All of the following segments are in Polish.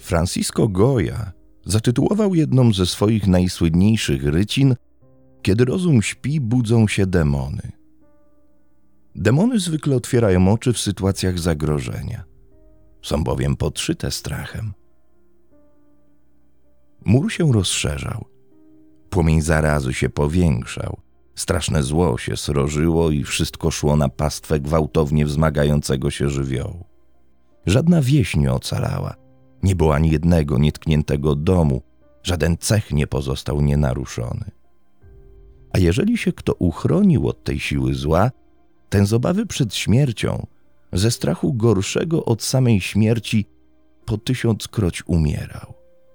Francisco Goya zatytułował jedną ze swoich najsłynniejszych rycin „Kiedy rozum śpi, budzą się demony”. Demony zwykle otwierają oczy w sytuacjach zagrożenia. Są bowiem podszyte strachem. Mur się rozszerzał. Płomień zarazy się powiększał. Straszne zło się srożyło i wszystko szło na pastwę gwałtownie wzmagającego się żywiołu. Żadna wieś nie ocalała. Nie było ani jednego nietkniętego domu. Żaden cech nie pozostał nienaruszony. A jeżeli się kto uchronił od tej siły zła, ten z obawy przed śmiercią, ze strachu gorszego od samej śmierci, po 1000-kroć umierał.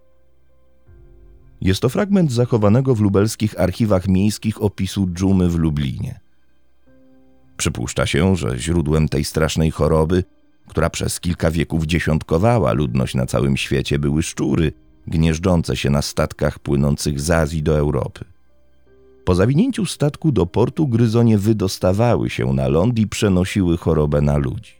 Jest to fragment zachowanego w lubelskich archiwach miejskich opisu dżumy w Lublinie. Przypuszcza się, że źródłem tej strasznej choroby, która przez kilka wieków dziesiątkowała ludność na całym świecie, były szczury gnieżdżące się na statkach płynących z Azji do Europy. Po zawinięciu statku do portu gryzonie wydostawały się na ląd i przenosiły chorobę na ludzi.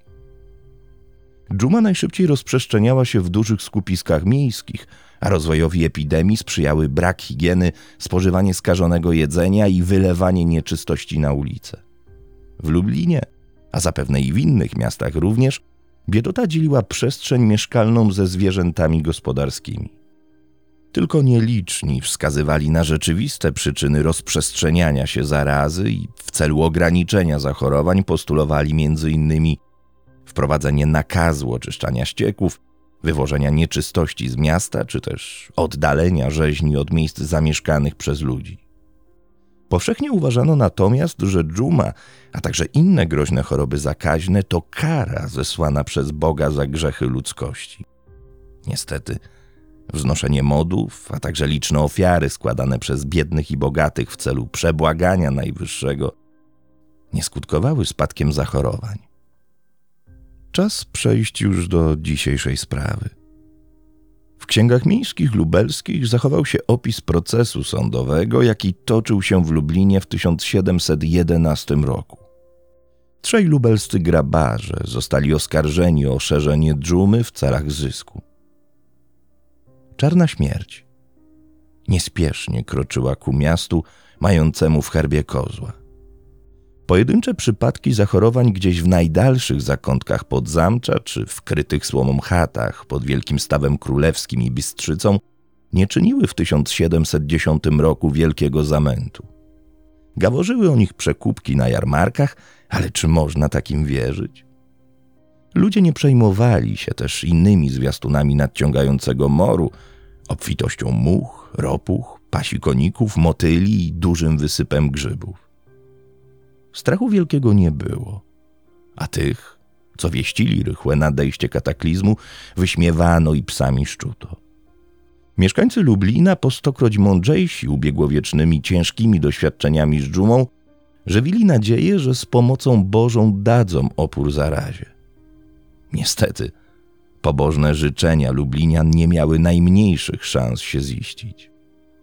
Dżuma najszybciej rozprzestrzeniała się w dużych skupiskach miejskich, a rozwojowi epidemii sprzyjały brak higieny, spożywanie skażonego jedzenia i wylewanie nieczystości na ulice. W Lublinie, a zapewne i w innych miastach również, biedota dzieliła przestrzeń mieszkalną ze zwierzętami gospodarskimi. Tylko nieliczni wskazywali na rzeczywiste przyczyny rozprzestrzeniania się zarazy i w celu ograniczenia zachorowań postulowali m.in. wprowadzenie nakazu oczyszczania ścieków, wywożenia nieczystości z miasta, czy też oddalenia rzeźni od miejsc zamieszkanych przez ludzi. Powszechnie uważano natomiast, że dżuma, a także inne groźne choroby zakaźne to kara zesłana przez Boga za grzechy ludzkości. Niestety, wznoszenie modłów, a także liczne ofiary składane przez biednych i bogatych w celu przebłagania Najwyższego nie skutkowały spadkiem zachorowań. Czas przejść już do dzisiejszej sprawy. W księgach miejskich lubelskich zachował się opis procesu sądowego, jaki toczył się w Lublinie w 1711 roku. 3 lubelscy grabarze zostali oskarżeni o szerzenie dżumy w celach zysku. Czarna śmierć niespiesznie kroczyła ku miastu mającemu w herbie kozła. Pojedyncze przypadki zachorowań gdzieś w najdalszych zakątkach Podzamcza czy w krytych słomą chatach pod Wielkim Stawem Królewskim i Bystrzycą nie czyniły w 1710 roku wielkiego zamętu. Gaworzyły o nich przekupki na jarmarkach, ale czy można takim wierzyć? Ludzie nie przejmowali się też innymi zwiastunami nadciągającego moru, obfitością much, ropuch, pasikoników, motyli i dużym wysypem grzybów. Strachu wielkiego nie było, a tych, co wieścili rychłe nadejście kataklizmu, wyśmiewano i psami szczuto. Mieszkańcy Lublina, po 100-kroć mądrzejsi ubiegłowiecznymi ciężkimi doświadczeniami z dżumą, żywili nadzieję, że z pomocą Bożą dadzą opór zarazie. Niestety, pobożne życzenia Lublinian nie miały najmniejszych szans się ziścić.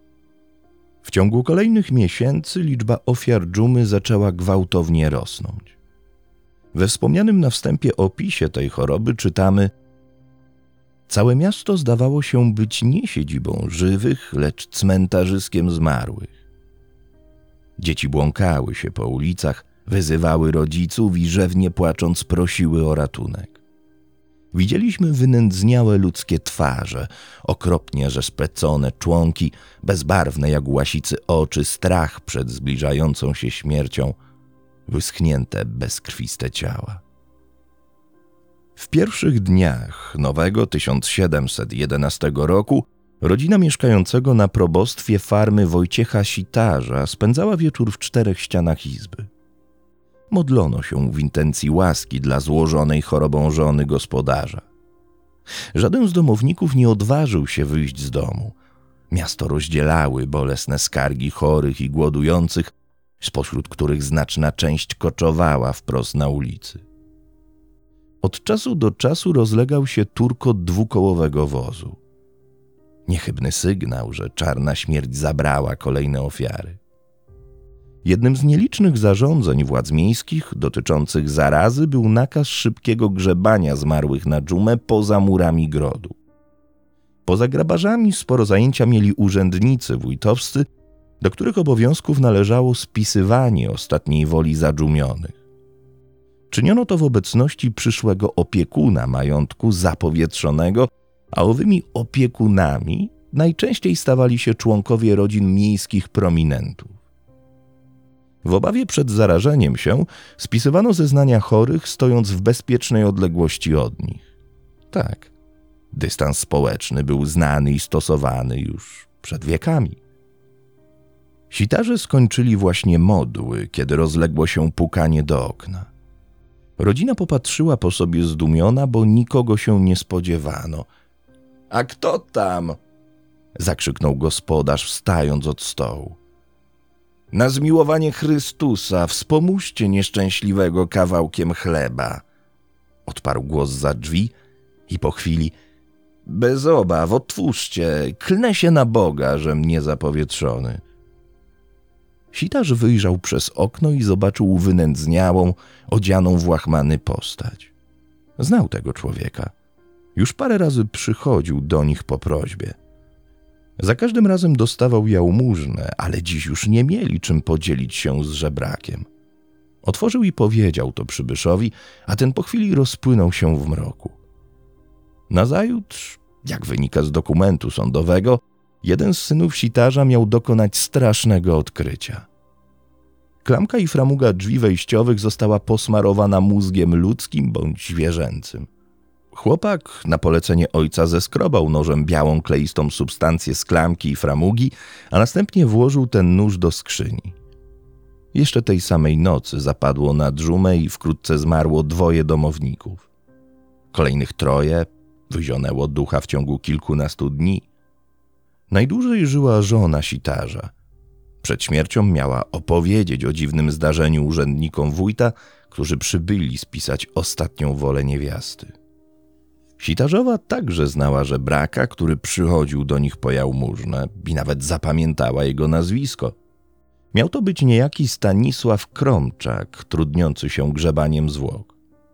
W ciągu kolejnych miesięcy liczba ofiar dżumy zaczęła gwałtownie rosnąć. We wspomnianym na wstępie opisie tej choroby czytamy: całe miasto zdawało się być nie siedzibą żywych, lecz cmentarzyskiem zmarłych. Dzieci błąkały się po ulicach, wyzywały rodziców i rzewnie płacząc prosiły o ratunek. Widzieliśmy wynędzniałe ludzkie twarze, okropnie zespecone członki, bezbarwne jak łasicy oczy, strach przed zbliżającą się śmiercią, wyschnięte, bezkrwiste ciała. W pierwszych dniach nowego 1711 roku rodzina mieszkającego na probostwie farmy Wojciecha Sitarza spędzała wieczór w 4 ścianach izby. Modlono się w intencji łaski dla złożonej chorobą żony gospodarza. Żaden z domowników nie odważył się wyjść z domu. Miasto rozdzielały bolesne skargi chorych i głodujących, spośród których znaczna część koczowała wprost na ulicy. Od czasu do czasu rozlegał się turkot dwukołowego wozu. Niechybny sygnał, że czarna śmierć zabrała kolejne ofiary. Jednym z nielicznych zarządzeń władz miejskich dotyczących zarazy był nakaz szybkiego grzebania zmarłych na dżumę poza murami grodu. Poza grabarzami sporo zajęcia mieli urzędnicy wójtowscy, do których obowiązków należało spisywanie ostatniej woli zadżumionych. Czyniono to w obecności przyszłego opiekuna majątku zapowietrzonego, a owymi opiekunami najczęściej stawali się członkowie rodzin miejskich prominentów. W obawie przed zarażeniem się spisywano zeznania chorych, stojąc w bezpiecznej odległości od nich. Tak, dystans społeczny był znany i stosowany już przed wiekami. Sitarze skończyli właśnie modły, kiedy rozległo się pukanie do okna. Rodzina popatrzyła po sobie zdumiona, bo nikogo się nie spodziewano. – A kto tam? – zakrzyknął gospodarz, wstając od stołu. – Na zmiłowanie Chrystusa wspomóżcie nieszczęśliwego kawałkiem chleba – odparł głos za drzwi i po chwili – Bez obaw, otwórzcie, klnę się na Boga, żem niezapowietrzony. Sitarz wyjrzał przez okno i zobaczył wynędzniałą, odzianą w łachmany postać. Znał tego człowieka. Już parę razy przychodził do nich po prośbie. Za każdym razem dostawał jałmużnę, ale dziś już nie mieli czym podzielić się z żebrakiem. Otworzył i powiedział to przybyszowi, a ten po chwili rozpłynął się w mroku. Nazajutrz, jak wynika z dokumentu sądowego, jeden z synów sitarza miał dokonać strasznego odkrycia. Klamka i framuga drzwi wejściowych została posmarowana mózgiem ludzkim bądź zwierzęcym. Chłopak na polecenie ojca zeskrobał nożem białą kleistą substancję z klamki i framugi, a następnie włożył ten nóż do skrzyni. Jeszcze tej samej nocy zapadło na dżumę i wkrótce zmarło 2 domowników. Kolejnych 3 wyzionęło ducha w ciągu kilkunastu dni. Najdłużej żyła żona sitarza. Przed śmiercią miała opowiedzieć o dziwnym zdarzeniu urzędnikom wójta, którzy przybyli spisać ostatnią wolę niewiasty. Sitarzowa także znała żebraka, który przychodził do nich po jałmużnę i nawet zapamiętała jego nazwisko. Miał to być niejaki Stanisław Kromczak, trudniący się grzebaniem zwłok.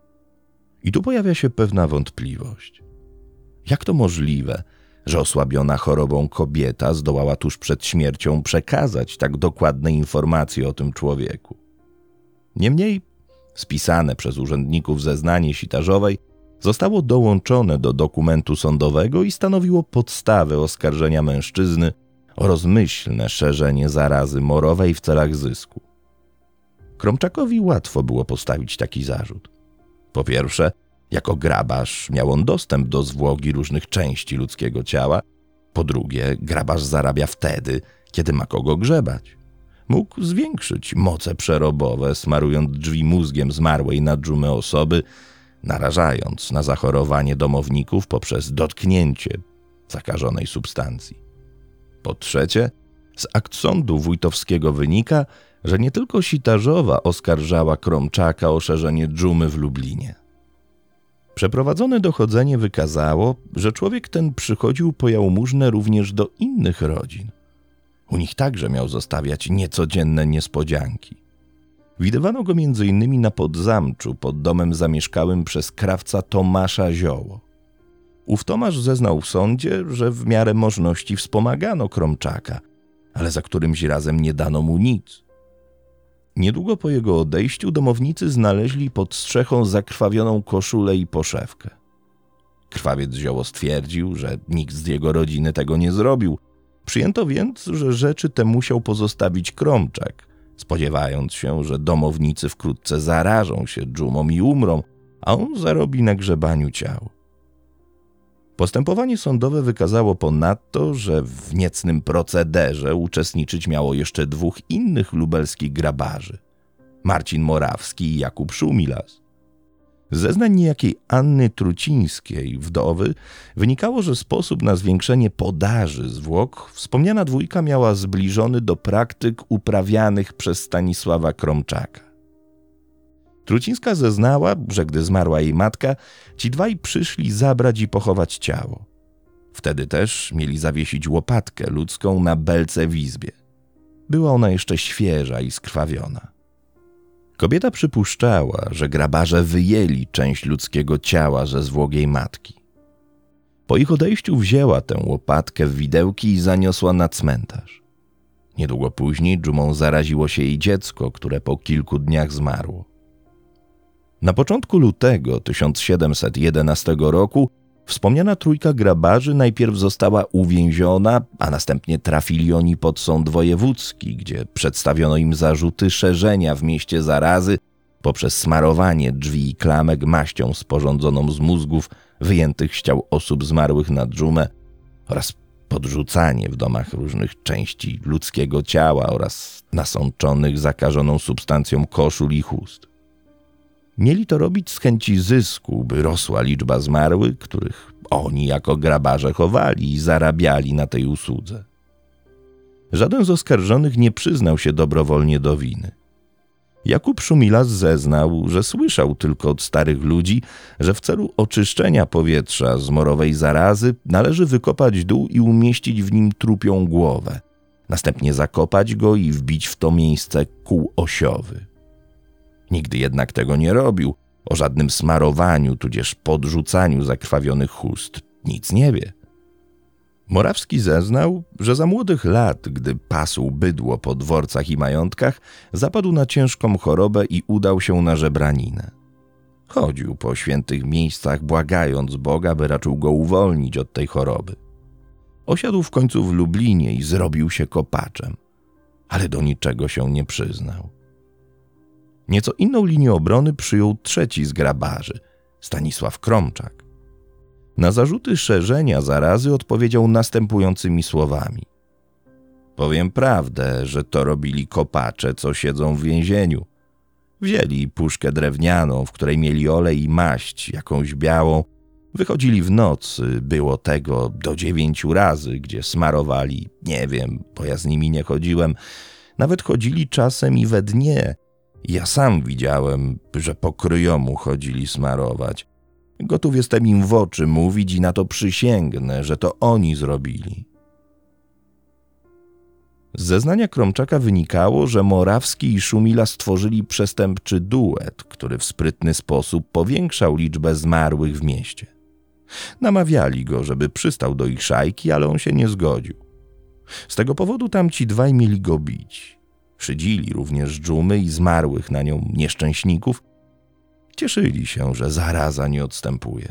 I tu pojawia się pewna wątpliwość. Jak to możliwe, że osłabiona chorobą kobieta zdołała tuż przed śmiercią przekazać tak dokładne informacje o tym człowieku? Niemniej spisane przez urzędników zeznanie sitarzowej zostało dołączone do dokumentu sądowego i stanowiło podstawę oskarżenia mężczyzny o rozmyślne szerzenie zarazy morowej w celach zysku. Kromczakowi łatwo było postawić taki zarzut. Po pierwsze, jako grabarz miał on dostęp do zwłok i różnych części ludzkiego ciała. Po drugie, grabarz zarabia wtedy, kiedy ma kogo grzebać. Mógł zwiększyć moce przerobowe, smarując drzwi mózgiem zmarłej na dżumę osoby, narażając na zachorowanie domowników poprzez dotknięcie zakażonej substancji. Po trzecie, z akt sądu wójtowskiego wynika, że nie tylko sitarzowa oskarżała Kromczaka o szerzenie dżumy w Lublinie. Przeprowadzone dochodzenie wykazało, że człowiek ten przychodził po jałmużnę również do innych rodzin. U nich także miał zostawiać niecodzienne niespodzianki. Widywano go m.in. na Podzamczu pod domem zamieszkałym przez krawca Tomasza Zioło. Ów Tomasz zeznał w sądzie, że w miarę możności wspomagano Kromczaka, ale za którymś razem nie dano mu nic. Niedługo po jego odejściu domownicy znaleźli pod strzechą zakrwawioną koszulę i poszewkę. Krwawiec Zioło stwierdził, że nikt z jego rodziny tego nie zrobił. Przyjęto więc, że rzeczy te musiał pozostawić Kromczak, spodziewając się, że domownicy wkrótce zarażą się dżumą i umrą, a on zarobi na grzebaniu ciał. Postępowanie sądowe wykazało ponadto, że w niecnym procederze uczestniczyć miało jeszcze 2 innych lubelskich grabarzy – Marcin Morawski i Jakub Szumilas. Z zeznań niejakiej Anny Trucińskiej, wdowy, wynikało, że sposób na zwiększenie podaży zwłok wspomniana 2 miała zbliżony do praktyk uprawianych przez Stanisława Kromczaka. Trucińska zeznała, że gdy zmarła jej matka, ci 2 przyszli zabrać i pochować ciało. Wtedy też mieli zawiesić łopatkę ludzką na belce w izbie. Była ona jeszcze świeża i skrwawiona. Kobieta przypuszczała, że grabarze wyjęli część ludzkiego ciała ze zwłok jej matki. Po ich odejściu wzięła tę łopatkę w widełki i zaniosła na cmentarz. Niedługo później dżumą zaraziło się jej dziecko, które po kilku dniach zmarło. Na początku lutego 1711 roku wspomniana trójka grabarzy najpierw została uwięziona, a następnie trafili oni pod sąd wojewódzki, gdzie przedstawiono im zarzuty szerzenia w mieście zarazy poprzez smarowanie drzwi i klamek maścią sporządzoną z mózgów wyjętych z ciał osób zmarłych na dżumę oraz podrzucanie w domach różnych części ludzkiego ciała oraz nasączonych zakażoną substancją koszul i chust. Mieli to robić z chęci zysku, by rosła liczba zmarłych, których oni jako grabarze chowali i zarabiali na tej usłudze. Żaden z oskarżonych nie przyznał się dobrowolnie do winy. Jakub Szumilas zeznał, że słyszał tylko od starych ludzi, że w celu oczyszczenia powietrza z morowej zarazy należy wykopać dół i umieścić w nim trupią głowę, następnie zakopać go i wbić w to miejsce kół osiowy. Nigdy jednak tego nie robił, o żadnym smarowaniu tudzież podrzucaniu zakrwawionych chust nic nie wie. Morawski zeznał, że za młodych lat, gdy pasł bydło po dworcach i majątkach, zapadł na ciężką chorobę i udał się na żebraninę. Chodził po świętych miejscach, błagając Boga, by raczył go uwolnić od tej choroby. Osiadł w końcu w Lublinie i zrobił się kopaczem, ale do niczego się nie przyznał. Nieco inną linię obrony przyjął trzeci z grabarzy, Stanisław Kromczak. Na zarzuty szerzenia zarazy odpowiedział następującymi słowami. Powiem prawdę, że to robili kopacze, co siedzą w więzieniu. Wzięli puszkę drewnianą, w której mieli olej i maść, jakąś białą. Wychodzili w nocy, było tego do 9 razy, gdzie smarowali, nie wiem, bo ja z nimi nie chodziłem. Nawet chodzili czasem i we dnie. Ja sam widziałem, że po kryjomu chodzili smarować. Gotów jestem im w oczy mówić i na to przysięgnę, że to oni zrobili. Z zeznania Kromczaka wynikało, że Morawski i Szumila stworzyli przestępczy duet, który w sprytny sposób powiększał liczbę zmarłych w mieście. Namawiali go, żeby przystał do ich szajki, ale on się nie zgodził. Z tego powodu tamci dwaj mieli go bić. Szydzili również dżumy i zmarłych na nią nieszczęśników. Cieszyli się, że zaraza nie odstępuje.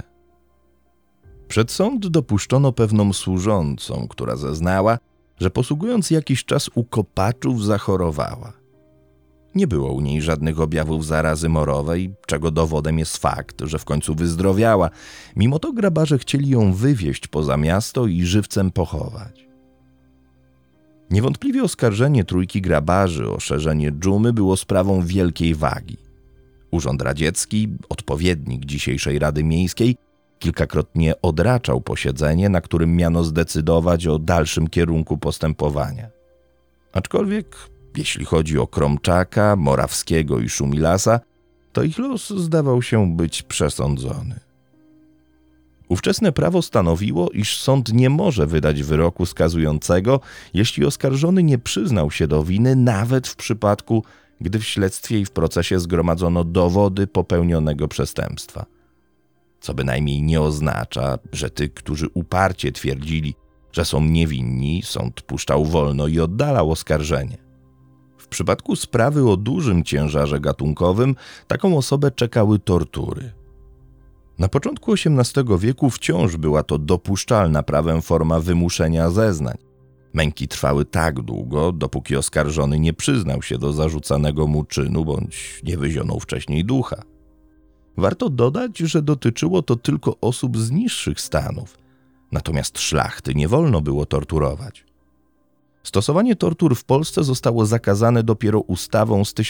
Przed sąd dopuszczono pewną służącą, która zeznała, że posługując jakiś czas u kopaczów zachorowała. Nie było u niej żadnych objawów zarazy morowej, czego dowodem jest fakt, że w końcu wyzdrowiała. Mimo to grabarze chcieli ją wywieźć poza miasto i żywcem pochować. Niewątpliwie oskarżenie trójki grabarzy o szerzenie dżumy było sprawą wielkiej wagi. Urząd Radziecki, odpowiednik dzisiejszej Rady Miejskiej, kilkakrotnie odraczał posiedzenie, na którym miano zdecydować o dalszym kierunku postępowania. Aczkolwiek, jeśli chodzi o Kromczaka, Morawskiego i Szumilasa, to ich los zdawał się być przesądzony. Ówczesne prawo stanowiło, iż sąd nie może wydać wyroku skazującego, jeśli oskarżony nie przyznał się do winy, nawet w przypadku, gdy w śledztwie i w procesie zgromadzono dowody popełnionego przestępstwa. Co bynajmniej nie oznacza, że tych, którzy uparcie twierdzili, że są niewinni, sąd puszczał wolno i oddalał oskarżenie. W przypadku sprawy o dużym ciężarze gatunkowym taką osobę czekały tortury. Na początku XVIII wieku wciąż była to dopuszczalna prawem forma wymuszenia zeznań. Męki trwały tak długo, dopóki oskarżony nie przyznał się do zarzucanego mu czynu bądź nie wyzionął wcześniej ducha. Warto dodać, że dotyczyło to tylko osób z niższych stanów, natomiast szlachty nie wolno było torturować. Stosowanie tortur w Polsce zostało zakazane dopiero ustawą z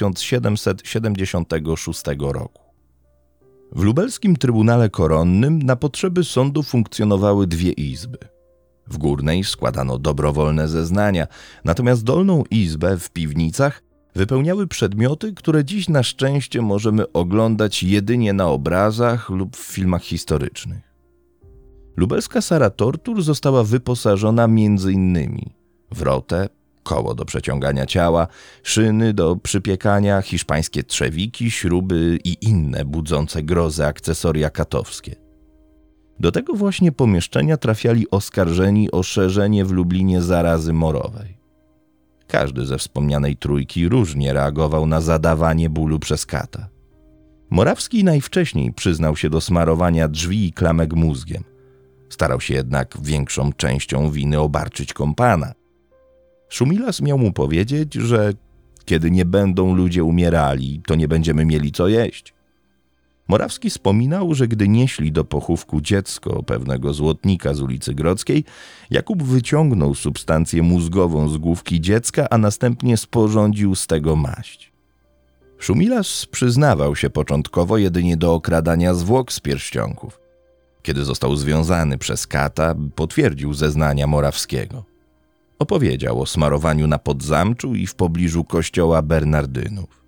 1776 roku. W lubelskim Trybunale Koronnym na potrzeby sądu funkcjonowały dwie izby. W górnej składano dobrowolne zeznania, natomiast dolną izbę w piwnicach wypełniały przedmioty, które dziś na szczęście możemy oglądać jedynie na obrazach lub w filmach historycznych. Lubelska sala tortur została wyposażona m.in. w rotę, koło do przeciągania ciała, szyny do przypiekania, hiszpańskie trzewiki, śruby i inne budzące grozę akcesoria katowskie. Do tego właśnie pomieszczenia trafiali oskarżeni o szerzenie w Lublinie zarazy morowej. Każdy ze wspomnianej trójki różnie reagował na zadawanie bólu przez kata. Morawski najwcześniej przyznał się do smarowania drzwi i klamek mózgiem. Starał się jednak większą częścią winy obarczyć kompana. Szumilas miał mu powiedzieć, że kiedy nie będą ludzie umierali, to nie będziemy mieli co jeść. Morawski wspominał, że gdy nieśli do pochówku dziecko pewnego złotnika z ulicy Grodzkiej, Jakub wyciągnął substancję mózgową z główki dziecka, a następnie sporządził z tego maść. Szumilas przyznawał się początkowo jedynie do okradania zwłok z pierścionków. Kiedy został związany przez kata, potwierdził zeznania Morawskiego. Opowiedział o smarowaniu na Podzamczu i w pobliżu kościoła Bernardynów.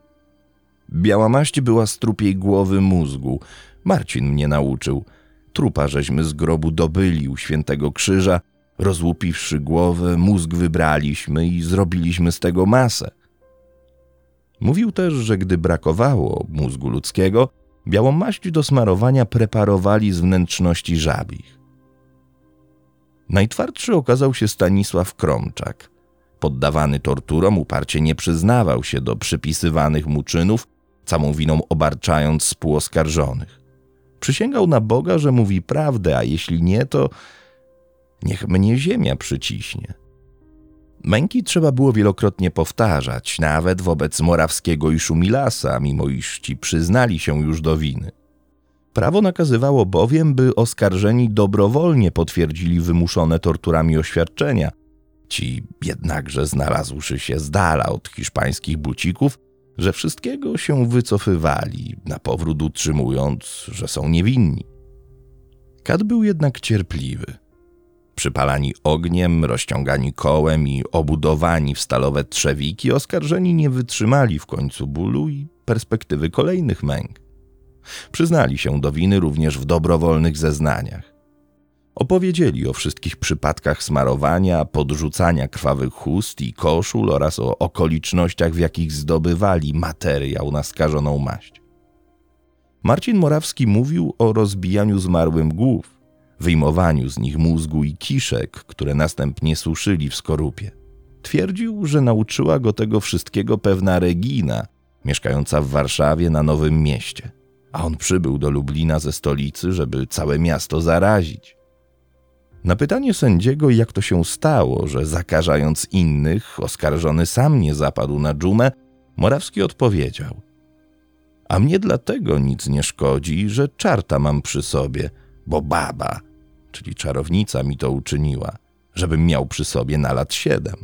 Biała maść była z trupiej głowy mózgu. Marcin mnie nauczył. Trupa żeśmy z grobu dobyli u Świętego Krzyża, rozłupiwszy głowę, mózg wybraliśmy i zrobiliśmy z tego masę. Mówił też, że gdy brakowało mózgu ludzkiego, białą maść do smarowania preparowali z wnętrzności żabich. Najtwardszy okazał się Stanisław Kromczak. Poddawany torturom uparcie nie przyznawał się do przypisywanych mu czynów, całą winą obarczając współoskarżonych. Przysięgał na Boga, że mówi prawdę, a jeśli nie, to niech mnie ziemia przyciśnie. Męki trzeba było wielokrotnie powtarzać, nawet wobec Morawskiego i Szumilasa, mimo iż ci przyznali się już do winy. Prawo nakazywało bowiem, by oskarżeni dobrowolnie potwierdzili wymuszone torturami oświadczenia. Ci jednakże, znalazłszy się z dala od hiszpańskich bucików, że wszystkiego się wycofywali, na powrót utrzymując, że są niewinni. Kat był jednak cierpliwy. Przypalani ogniem, rozciągani kołem i obudowani w stalowe trzewiki, oskarżeni nie wytrzymali w końcu bólu i perspektywy kolejnych męk. Przyznali się do winy również w dobrowolnych zeznaniach. Opowiedzieli o wszystkich przypadkach smarowania, podrzucania krwawych chust i koszul oraz o okolicznościach, w jakich zdobywali materiał na skażoną maść. Marcin Morawski mówił o rozbijaniu zmarłym głów, wyjmowaniu z nich mózgu i kiszek, które następnie suszyli w skorupie. Twierdził, że nauczyła go tego wszystkiego pewna Regina, mieszkająca w Warszawie na Nowym Mieście, a on przybył do Lublina ze stolicy, żeby całe miasto zarazić. Na pytanie sędziego, jak to się stało, że zakażając innych, oskarżony sam nie zapadł na dżumę, Morawski odpowiedział: a mnie dlatego nic nie szkodzi, że czarta mam przy sobie, bo baba, czyli czarownica, mi to uczyniła, żebym miał przy sobie na lat 7.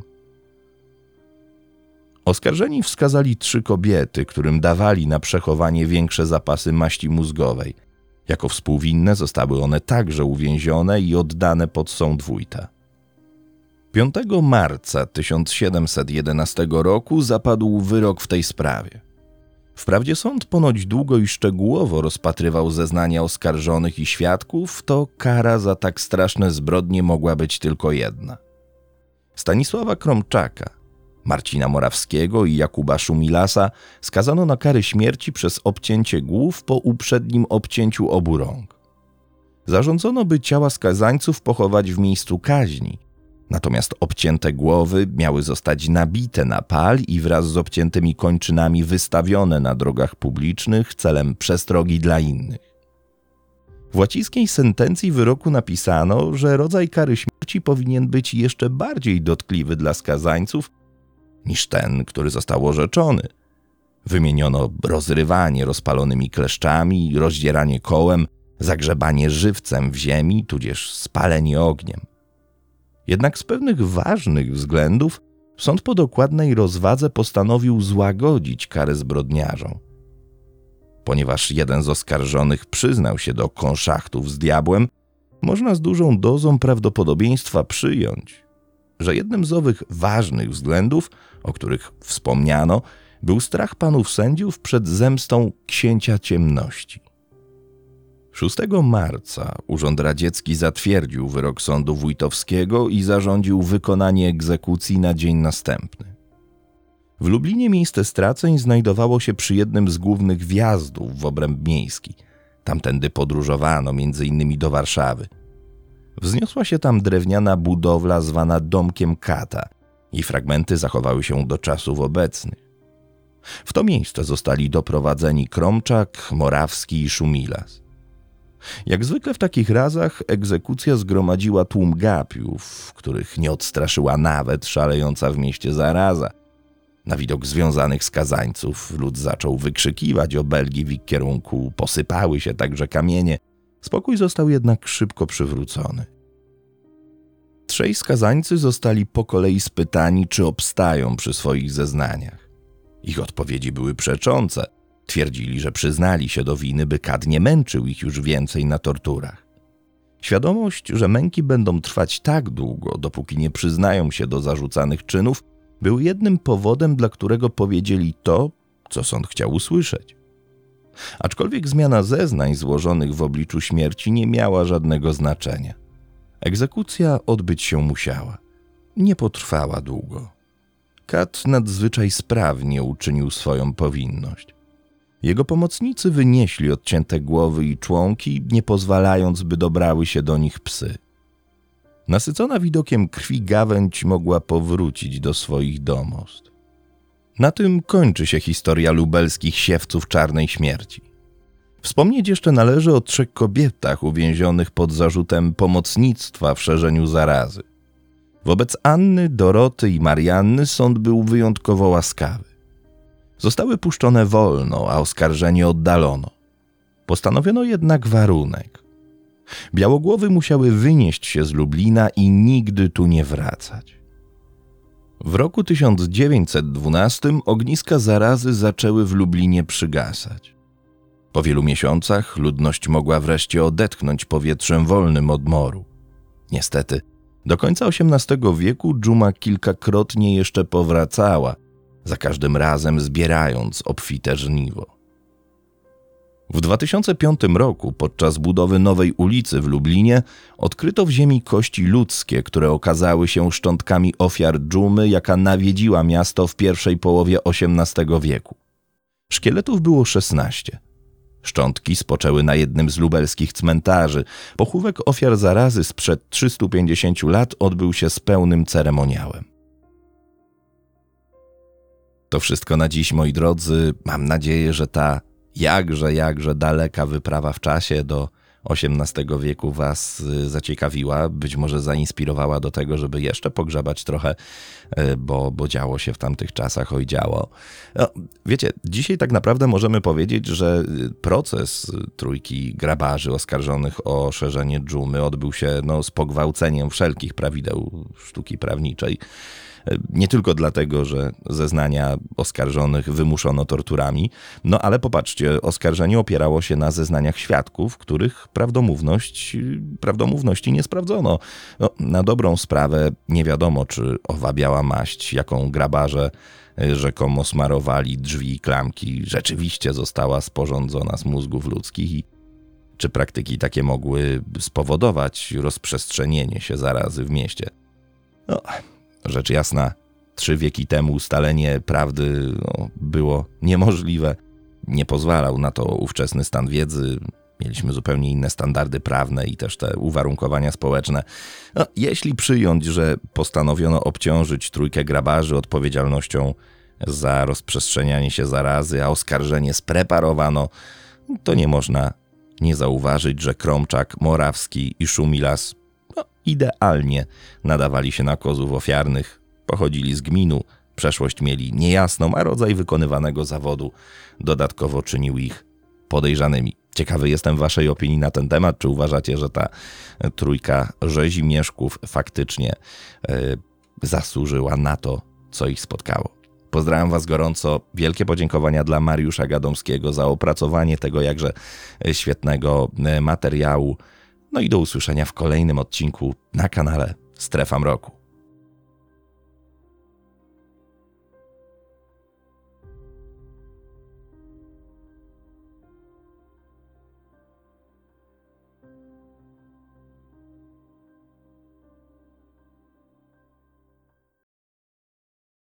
Oskarżeni wskazali 3 kobiety, którym dawali na przechowanie większe zapasy maści mózgowej. Jako współwinne zostały one także uwięzione i oddane pod sąd wójta. 5 marca 1711 roku zapadł wyrok w tej sprawie. Wprawdzie sąd ponoć długo i szczegółowo rozpatrywał zeznania oskarżonych i świadków, to kara za tak straszne zbrodnie mogła być tylko jedna. Stanisława Kromczaka, Marcina Morawskiego i Jakuba Szumilasa skazano na karę śmierci przez obcięcie głów po uprzednim obcięciu obu rąk. Zarządzono, by ciała skazańców pochować w miejscu kaźni, natomiast obcięte głowy miały zostać nabite na pal i wraz z obciętymi kończynami wystawione na drogach publicznych celem przestrogi dla innych. W łacińskiej sentencji wyroku napisano, że rodzaj kary śmierci powinien być jeszcze bardziej dotkliwy dla skazańców niż ten, który został orzeczony. Wymieniono rozrywanie rozpalonymi kleszczami, rozdzieranie kołem, zagrzebanie żywcem w ziemi, tudzież spalenie ogniem. Jednak z pewnych ważnych względów sąd po dokładnej rozwadze postanowił złagodzić karę zbrodniarzom. Ponieważ jeden z oskarżonych przyznał się do konszachtów z diabłem, można z dużą dozą prawdopodobieństwa przyjąć, że jednym z owych ważnych względów, o których wspomniano, był strach panów sędziów przed zemstą księcia ciemności. 6 marca Urząd Radziecki zatwierdził wyrok sądu wójtowskiego i zarządził wykonanie egzekucji na dzień następny. W Lublinie miejsce straceń znajdowało się przy jednym z głównych wjazdów w obręb miejski. Tamtędy podróżowano m.in. do Warszawy. Wzniosła się tam drewniana budowla zwana Domkiem Kata i fragmenty zachowały się do czasów obecnych. W to miejsce zostali doprowadzeni Kromczak, Morawski i Szumilas. Jak zwykle w takich razach egzekucja zgromadziła tłum gapiów, których nie odstraszyła nawet szalejąca w mieście zaraza. Na widok związanych skazańców lud zaczął wykrzykiwać obelgi w ich kierunku, posypały się także kamienie. Spokój został jednak szybko przywrócony. Trzej skazańcy zostali po kolei spytani, czy obstają przy swoich zeznaniach. Ich odpowiedzi były przeczące. Twierdzili, że przyznali się do winy, by kat nie męczył ich już więcej na torturach. Świadomość, że męki będą trwać tak długo, dopóki nie przyznają się do zarzucanych czynów, był jednym powodem, dla którego powiedzieli to, co sąd chciał usłyszeć. Aczkolwiek zmiana zeznań złożonych w obliczu śmierci nie miała żadnego znaczenia. Egzekucja odbyć się musiała. Nie potrwała długo. Kat nadzwyczaj sprawnie uczynił swoją powinność. Jego pomocnicy wynieśli odcięte głowy i członki, nie pozwalając, by dobrały się do nich psy. Nasycona widokiem krwi gawędź mogła powrócić do swoich domostw. Na tym kończy się historia lubelskich siewców czarnej śmierci. Wspomnieć jeszcze należy o 3 kobietach uwięzionych pod zarzutem pomocnictwa w szerzeniu zarazy. Wobec Anny, Doroty i Marianny sąd był wyjątkowo łaskawy. Zostały puszczone wolno, a oskarżenie oddalono. Postanowiono jednak warunek. Białogłowy musiały wynieść się z Lublina i nigdy tu nie wracać. W roku 1912 ogniska zarazy zaczęły w Lublinie przygasać. Po wielu miesiącach ludność mogła wreszcie odetchnąć powietrzem wolnym od moru. Niestety, do końca XVIII wieku dżuma kilkakrotnie jeszcze powracała, za każdym razem zbierając obfite żniwo. W 2005 roku podczas budowy nowej ulicy w Lublinie odkryto w ziemi kości ludzkie, które okazały się szczątkami ofiar dżumy, jaka nawiedziła miasto w pierwszej połowie XVIII wieku. Szkieletów było 16. Szczątki spoczęły na jednym z lubelskich cmentarzy. Pochówek ofiar zarazy sprzed 350 lat odbył się z pełnym ceremoniałem. To wszystko na dziś, moi drodzy. Mam nadzieję, że ta jakże daleka wyprawa w czasie do XVIII wieku was zaciekawiła, być może zainspirowała do tego, żeby jeszcze pogrzebać trochę, bo działo się w tamtych czasach, oj działo. No, wiecie, dzisiaj tak naprawdę możemy powiedzieć, że proces trójki grabarzy oskarżonych o szerzenie dżumy odbył się z pogwałceniem wszelkich prawideł sztuki prawniczej. Nie tylko dlatego, że zeznania oskarżonych wymuszono torturami, ale popatrzcie, oskarżenie opierało się na zeznaniach świadków, których prawdomówności nie sprawdzono. Na dobrą sprawę nie wiadomo, czy owa biała maść, jaką grabarze rzekomo smarowali drzwi i klamki, rzeczywiście została sporządzona z mózgów ludzkich i czy praktyki takie mogły spowodować rozprzestrzenienie się zarazy w mieście. Rzecz jasna, 3 wieki temu ustalenie prawdy było niemożliwe. Nie pozwalał na to ówczesny stan wiedzy. Mieliśmy zupełnie inne standardy prawne i też te uwarunkowania społeczne. Jeśli przyjąć, że postanowiono obciążyć trójkę grabarzy odpowiedzialnością za rozprzestrzenianie się zarazy, a oskarżenie spreparowano, to nie można nie zauważyć, że Kromczak, Morawski i Szumilas idealnie nadawali się na kozłów ofiarnych, pochodzili z gminu, przeszłość mieli niejasną, a rodzaj wykonywanego zawodu dodatkowo czynił ich podejrzanymi. Ciekawy jestem waszej opinii na ten temat. Czy uważacie, że ta trójka rzezimieszków faktycznie zasłużyła na to, co ich spotkało? Pozdrawiam was gorąco. Wielkie podziękowania dla Mariusza Gadomskiego za opracowanie tego jakże świetnego materiału. I do usłyszenia w kolejnym odcinku na kanale Strefa Mroku.